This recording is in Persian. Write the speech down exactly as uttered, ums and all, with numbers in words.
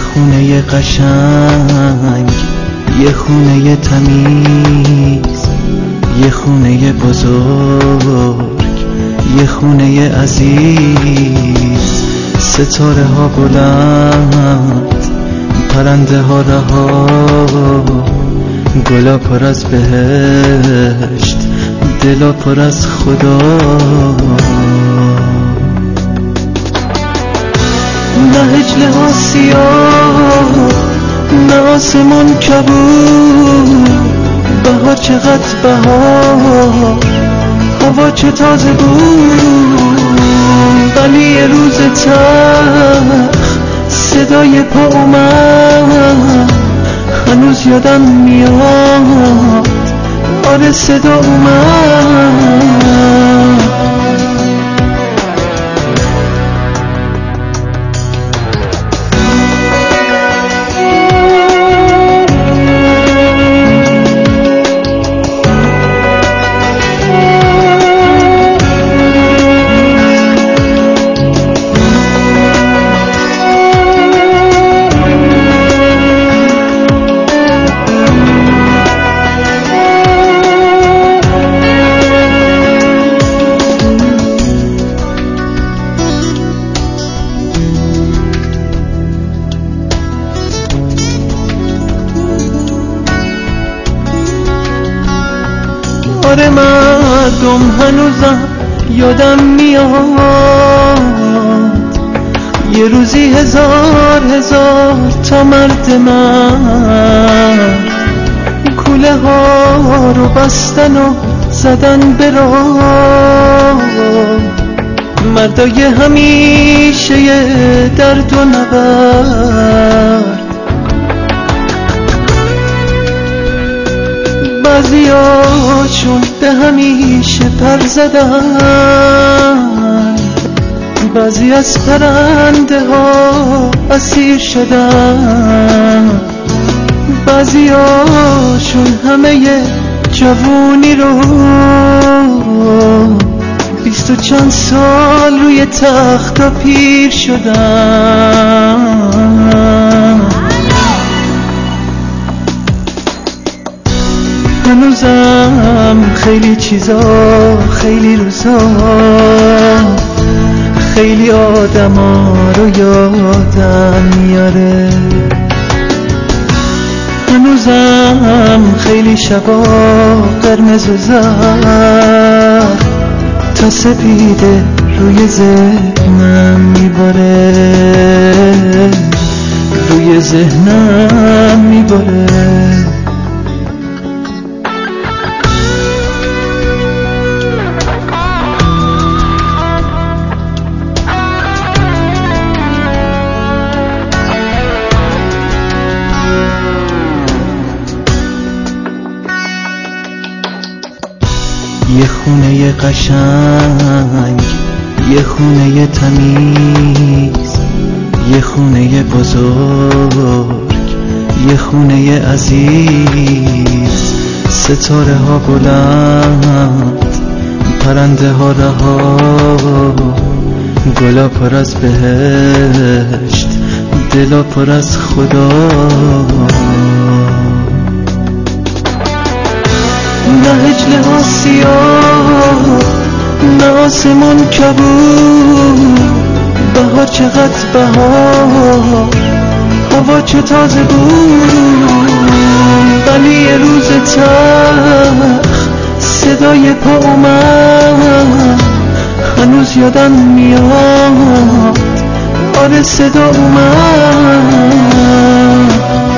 خونه قشنگ، یه خونه تمیز، یه خونه بزرگ، یه خونه عزیز. ستاره ها بلند، پرنده ها رها، گلا پر از بهشت، دلا پر از خدا. نه هجله ها سیاه، نه آسمون کبود. بهار چقدر بهار، هوا چه تازه بود. ولی یه روز تلخ صدای پا اومد، هنوز یادم میاد. آره صدا اومد. آره مردم هنوزم یادم میاد، یه روزی هزار هزار تا مرد من کوله ها رو بستن و زدن به راه. مردای همیشه درد و نبرد، بعضیاشون به همیشه پر زدن، بعضی از پرنده ها اسیر شدن. بعضیاشون همه جوونی رو بیست و چند سال روی تخت پیر شدن. هنوزم خیلی چیزا، خیلی روزا، خیلی آدما رو یادم میاره. هنوزم خیلی شبا قرمز و زرد تا سپیده روی ذهنم میباره، روی ذهنم میباره. یه خونه قشنگ، یه خونه تمیز، یه خونه بزرگ، یه خونه عزیز. ستاره ها بلند، پرنده ها رها، گلا پر از بهشت، دلا پر از خدا. نه هجله ها سیاه، نه آسمون کبود. بهار چقدر بهار، هوا چه تازه بود. ولی یه روز تلخ صدای پا اومد، هنوز یادم میاد. آره صدا اومد.